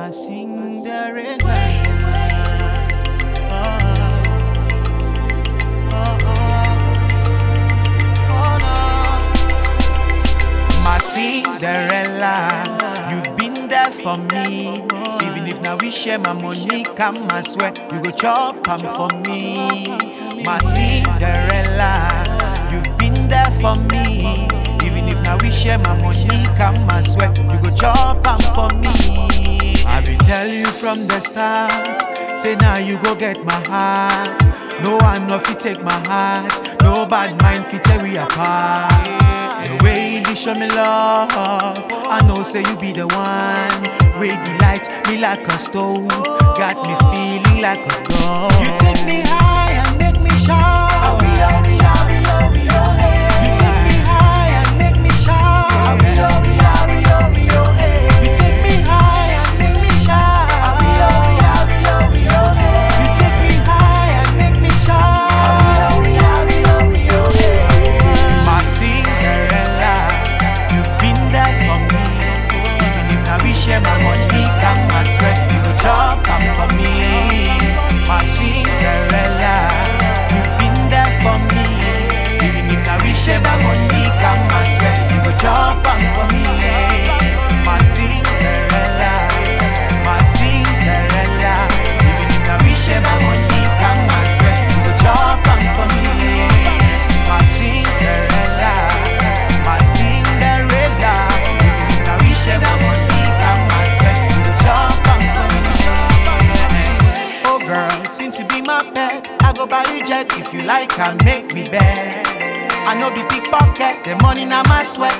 my Cinderella. My Cinderella, you've been there for me. Even if now we share my money, come I swear you go chop am for me. My Cinderella, you've been there for me. Even if now we share my money, come I swear you go chop am for me. I be tell you from the start, say now you go get my heart. No one no fit take my heart, no bad mind fit tear we apart. The way you show me love, I know say you be the one. Way you light me like a stove, got me feeling like a dog. You take me high and make me shout. You take me high and make me shout. You take me high and make me shout. You take me high and make me shout. My Cinderella, you've been there for me. Even if now we share my money, come and sweat, you go chop am for me. My Cinderella, you've been there for me. Even if now we share my money, come and sweat, you go chop am for me. My Cinderella, my Cinderella. Even if now we share my money, come and sweat, you go chop am for me. My Cinderella, my Cinderella. Even if now we share my money, come and sweat, you go chop am for me. Oh girl, seem to be my pet. I go buy you jet if you like and make me bet. I know be pickpocket, the money now my sweat.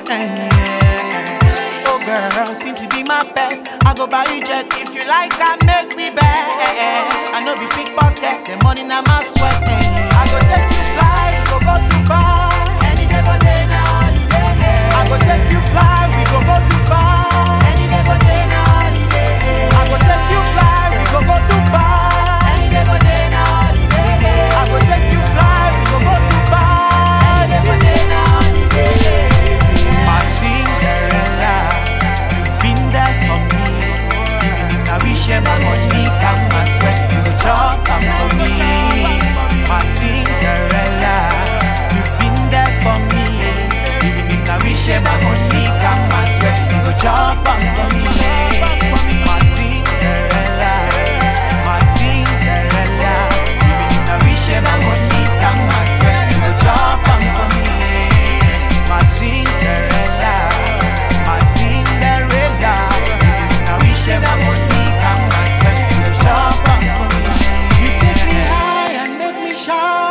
Oh girl, seem to be my pet. I go buy you jet if you like and make me bet. I know be pickpocket, the money now my sweat. I go take you fly, we go Dubai. Any day go day na holiday. I go take you fly, we go Dubai. Any day go day na holiday. I go take you fly, we go Dubai. Any day go day na holiday. I go take you fly, we go Dubai. Any day go day na holiday. My Cinderella, you've been there for me. Even if now we share my money, come and sweat, you go chop am for me. My Cinderella, you've been there for me. Even if now we share my money, come and sweat, you go chop am for me. My Cinderella, my Cinderella. Even if now we share my money, come and sweat, you go chop am for me. My Cinderella, my Cinderella. Even if now we share my money, come and sweat, you go chop am for me. You take me high and make me shout.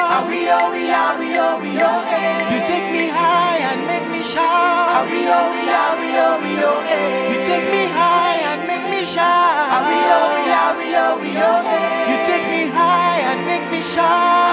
You take me high and make me shout. You take me high and make me shout. You take me high and make me shout.